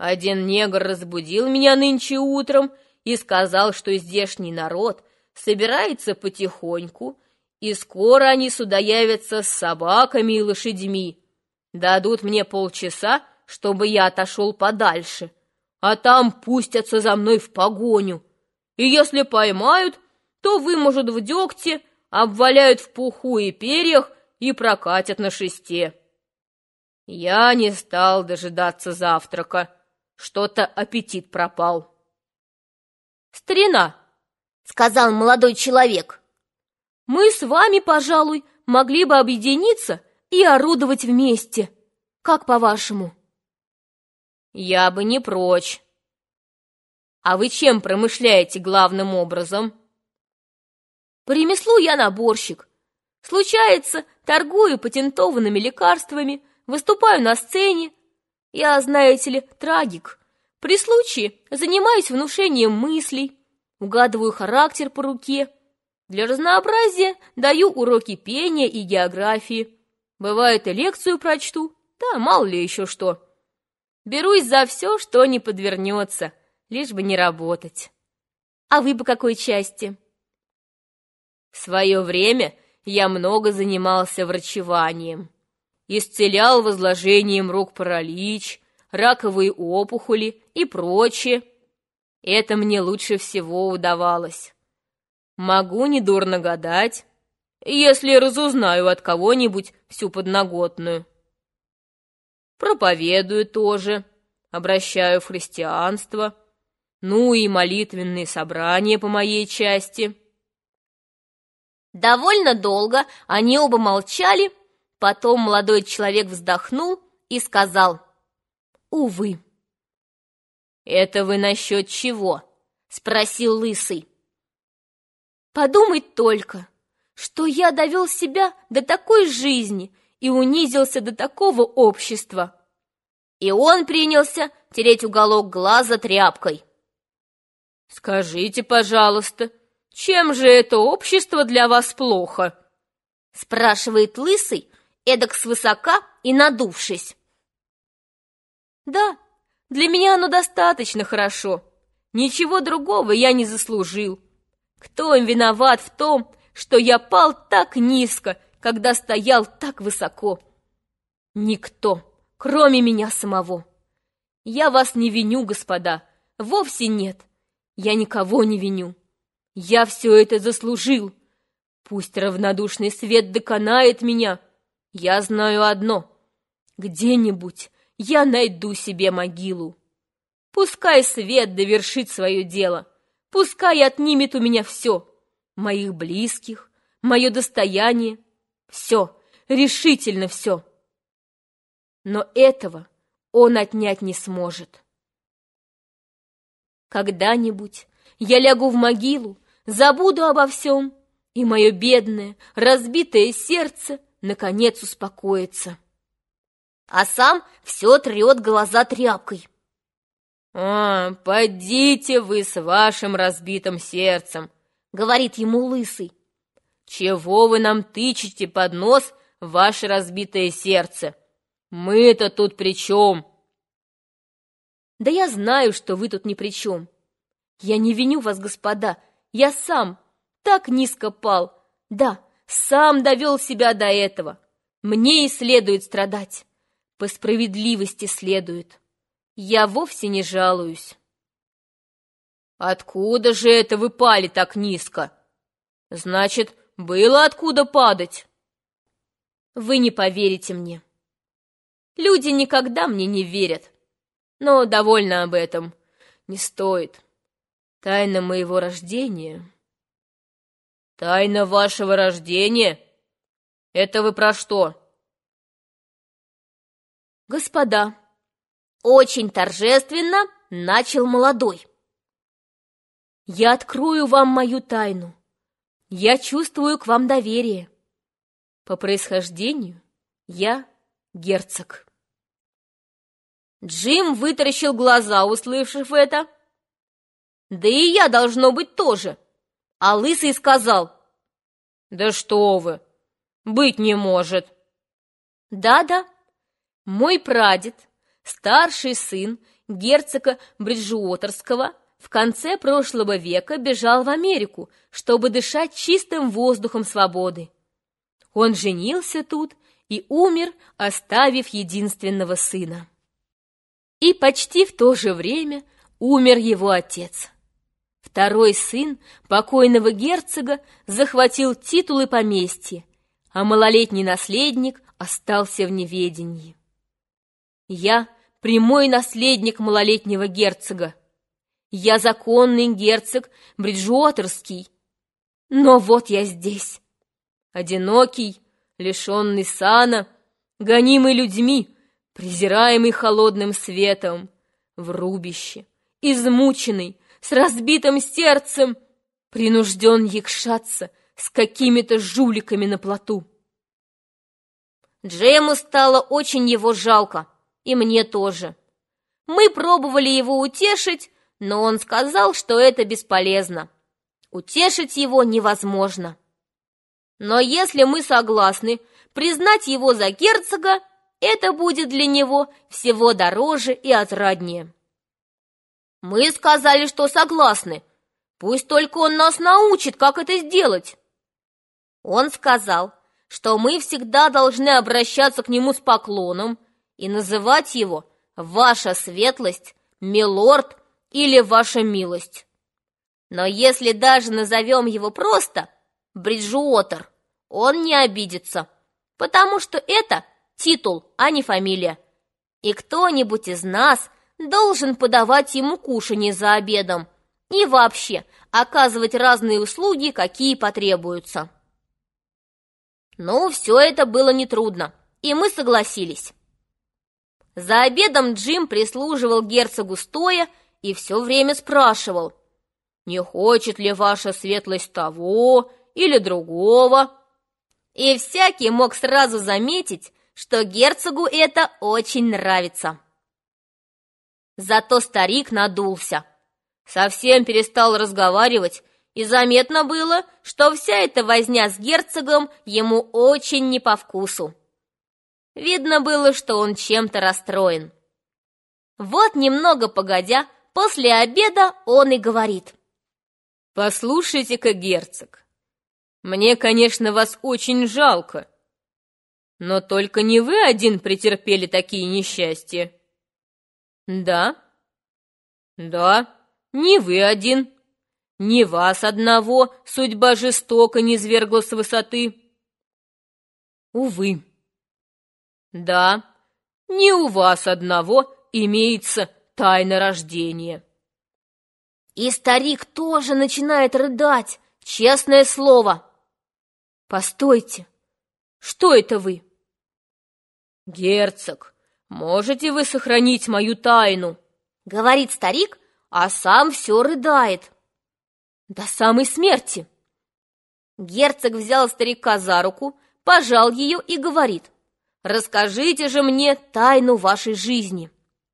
Один негр разбудил меня нынче утром и сказал, что здешний народ собирается потихоньку, и скоро они сюда явятся с собаками и лошадьми. Дадут мне полчаса, чтобы я отошел подальше, а там пустятся за мной в погоню. И если поймают, то выможут в дегте, обваляют в пуху и перьях и прокатят на шесте. Я не стал дожидаться завтрака. Что-то аппетит пропал. «Старина», — сказал молодой человек, — «мы с вами, пожалуй, могли бы объединиться и орудовать вместе. Как по-вашему?» «Я бы не прочь. А вы чем промышляете главным образом?» «По ремеслу я наборщик. Случается, торгую патентованными лекарствами, выступаю на сцене. Я, знаете ли, трагик. При случае занимаюсь внушением мыслей, угадываю характер по руке. Для разнообразия даю уроки пения и географии. Бывает, и лекцию прочту, да мало ли еще что. Берусь за все, что не подвернется, лишь бы не работать. А вы по какой части?» В свое время я много занимался врачеванием. Исцелял возложением рук паралич, раковые опухоли и прочее. Это мне лучше всего удавалось. Могу недурно гадать, если разузнаю от кого-нибудь всю подноготную. Проповедую тоже, обращаю в христианство, ну и молитвенные собрания по моей части. Довольно долго они оба молчали, потом молодой человек вздохнул и сказал: «Увы». «Это вы насчет чего?» — спросил Лысый. «Подумать только, что я довел себя до такой жизни и унизился до такого общества». И он принялся тереть уголок глаза тряпкой. «Скажите, пожалуйста, чем же это общество для вас плохо?» — спрашивает Лысый, эдак свысока и надувшись. «Да, для меня оно достаточно хорошо. Ничего другого я не заслужил. Кто им виноват в том, что я пал так низко, когда стоял так высоко? Никто, кроме меня самого. Я вас не виню, господа, вовсе нет. Я никого не виню. Я все это заслужил. Пусть равнодушный свет доконает меня. Я знаю одно: где-нибудь я найду себе могилу. Пускай свет довершит свое дело, пускай отнимет у меня все, моих близких, мое достояние, все, решительно все. Но этого он отнять не сможет. Когда-нибудь я лягу в могилу, забуду обо всем, и мое бедное, разбитое сердце наконец успокоится. А сам все трет глаза тряпкой. Подите вы с вашим разбитым сердцем», — говорит ему Лысый. «Чего вы нам тычете под нос ваше разбитое сердце? Мы-то тут при чем?» «Да я знаю, что вы тут ни при чем. Я не виню вас, господа, я сам так низко пал, да, сам довел себя до этого. Мне и следует страдать, по справедливости следует. Я вовсе не жалуюсь». «Откуда же это вы пали так низко? Значит, было откуда падать?» «Вы не поверите мне. Люди никогда мне не верят. Но довольно об этом. Не стоит. Тайна моего рождения...» «Тайна вашего рождения? Это вы про что?» «Господа», — очень торжественно начал молодой, «я открою вам мою тайну. Я чувствую к вам доверие. По происхождению я герцог». Джим вытаращил глаза, услышав это. Да и я, должно быть, тоже. А Лысый сказал: «Да что вы, быть не может». Да-да, мой прадед, старший сын герцога Бриджуотерского, в конце прошлого века бежал в Америку, чтобы дышать чистым воздухом свободы. Он женился тут и умер, оставив единственного сына. И почти в то же время умер его отец. Второй сын покойного герцога захватил титул и поместье, а малолетний наследник остался в неведении. Я прямой наследник малолетнего герцога. Я законный герцог Бриджуотерский. Но вот я здесь, одинокий, лишенный сана, гонимый людьми, презираемый холодным светом, в рубище, измученный, с разбитым сердцем, принужден якшаться с какими-то жуликами на плоту. Джейму стало очень его жалко, и мне тоже. Мы пробовали его утешить, но он сказал, что это бесполезно. Утешить его невозможно. Но если мы согласны признать его за герцога, это будет для него всего дороже и отраднее. Мы сказали, что согласны. Пусть только он нас научит, как это сделать. Он сказал, что мы всегда должны обращаться к нему с поклоном и называть его «Ваша светлость», «Милорд» или «Ваша милость». Но если даже назовем его просто Бриджуотер, он не обидится, потому что это титул, а не фамилия. И кто-нибудь из нас должен подавать ему кушанье за обедом и вообще оказывать разные услуги, какие потребуются. Ну, все это было нетрудно, и мы согласились. За обедом Джим прислуживал герцогу стоя и все время спрашивал, не хочет ли ваша светлость того или другого. И всякий мог сразу заметить, что герцогу это очень нравится. Зато старик надулся, совсем перестал разговаривать, и заметно было, что вся эта возня с герцогом ему очень не по вкусу. Видно было, что он чем-то расстроен. Вот немного погодя, после обеда он и говорит: «Послушайте-ка, герцог, мне, конечно, вас очень жалко, но только не вы один претерпели такие несчастья». «Да, да, не вы один, не вас одного судьба жестоко низвергла с высоты». «Увы, да, не у вас одного имеется тайна рождения». И старик тоже начинает рыдать, честное слово. «Постойте, что это вы?» «Герцог, можете вы сохранить мою тайну?» — говорит старик, а сам все рыдает. «До самой смерти». Герцог взял старика за руку, пожал ее и говорит: «Расскажите же мне тайну вашей жизни».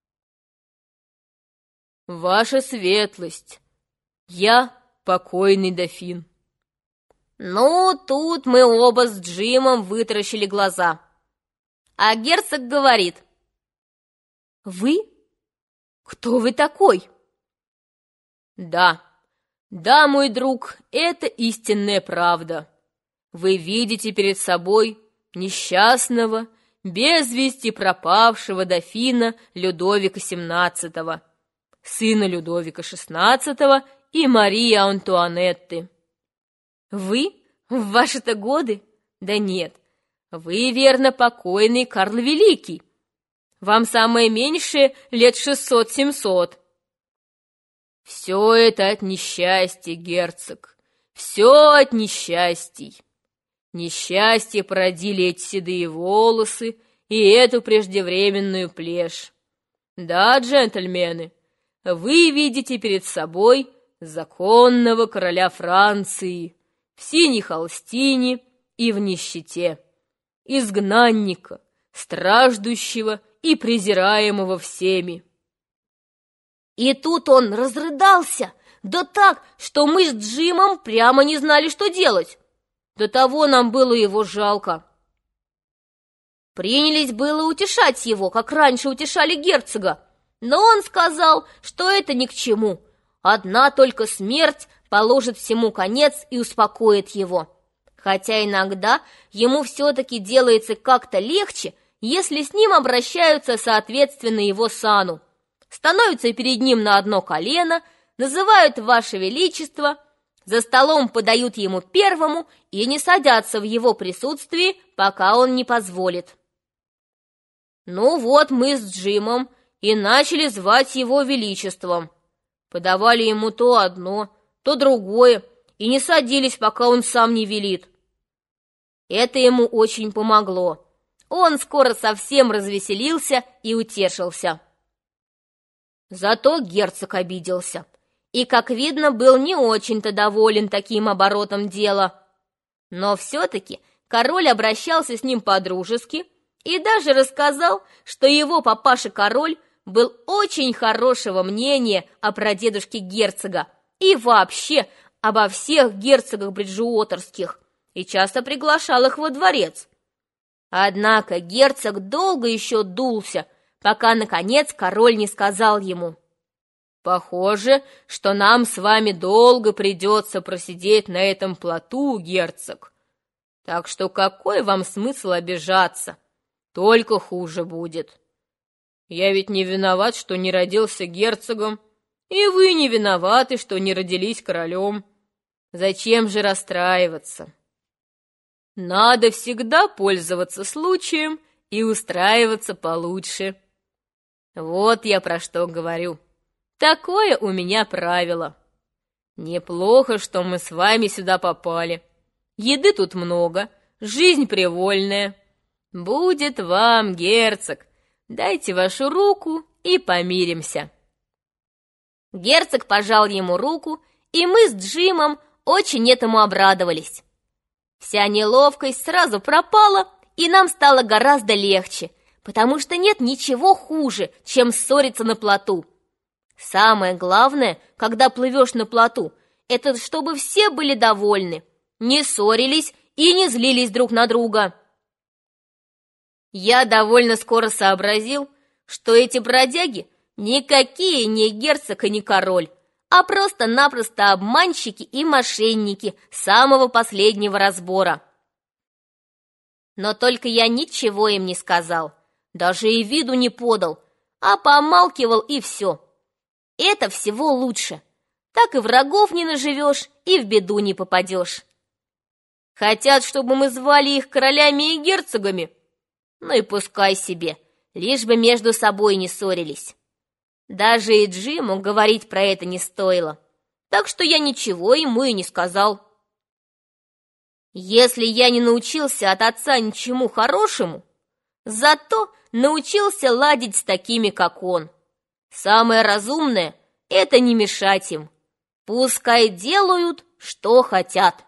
«Ваша светлость, я покойный дофин». Ну, тут мы оба с Джимом вытаращили глаза. А герцог говорит: «Вы? Кто вы такой?» «Да, да, мой друг, это истинная правда. Вы видите перед собой несчастного, без вести пропавшего дофина Людовика XVII, сына Людовика XVI и Марии Антуанетты. Вы? В ваши-то годы? Да нет, вы, верно, покойный Карл Великий. Вам самое меньшее лет 600-700. Все это от несчастья, герцог, все от несчастий. Несчастье породили эти седые волосы и эту преждевременную плешь. Да, джентльмены, вы видите перед собой законного короля Франции в синей холстине и в нищете, изгнанника, страждущего и презираемого всеми». И тут он разрыдался, да так, что мы с Джимом прямо не знали, что делать. До того нам было его жалко. Принялись было утешать его, как раньше утешали герцога, но он сказал, что это ни к чему. Одна только смерть положит всему конец и успокоит его. Хотя иногда ему все-таки делается как-то легче, если с ним обращаются соответственно его сану. Становятся перед ним на одно колено, называют «Ваше Величество», за столом подают ему первому и не садятся в его присутствии, пока он не позволит. Ну вот мы с Джимом и начали звать его Величеством. Подавали ему то одно, то другое, и не садились, пока он сам не велит. Это ему очень помогло. Он скоро совсем развеселился и утешился. Зато герцог обиделся и, как видно, был не очень-то доволен таким оборотом дела. Но все-таки король обращался с ним по-дружески и даже рассказал, что его папаша-король был очень хорошего мнения о прадедушке герцога и вообще обо всех герцогах бриджуотерских, и часто приглашал их во дворец. Однако герцог долго еще дулся, пока, наконец, король не сказал ему: «Похоже, что нам с вами долго придется просидеть на этом плоту, герцог. Так что какой вам смысл обижаться? Только хуже будет. Я ведь не виноват, что не родился герцогом, и вы не виноваты, что не родились королем. Зачем же расстраиваться? Надо всегда пользоваться случаем и устраиваться получше. Вот я про что говорю. Такое у меня правило. Неплохо, что мы с вами сюда попали. Еды тут много, жизнь привольная. Будет вам, герцог. Дайте вашу руку и помиримся». Герцог пожал ему руку, и мы с Джимом очень этому обрадовались. Вся неловкость сразу пропала, и нам стало гораздо легче, потому что нет ничего хуже, чем ссориться на плоту. Самое главное, когда плывешь на плоту, это чтобы все были довольны, не ссорились и не злились друг на друга. Я довольно скоро сообразил, что эти бродяги никакие не герцог и не король, а просто-напросто обманщики и мошенники самого последнего разбора. Но только я ничего им не сказал, даже и виду не подал, а помалкивал, и все. Это всего лучше. Так и врагов не наживешь, и в беду не попадешь. Хотят, чтобы мы звали их королями и герцогами? Ну и пускай себе, лишь бы между собой не ссорились. Даже и Джиму говорить про это не стоило, так что я ничего ему и не сказал. Если я не научился от отца ничему хорошему, зато научился ладить с такими, как он. Самое разумное — это не мешать им. Пускай делают, что хотят.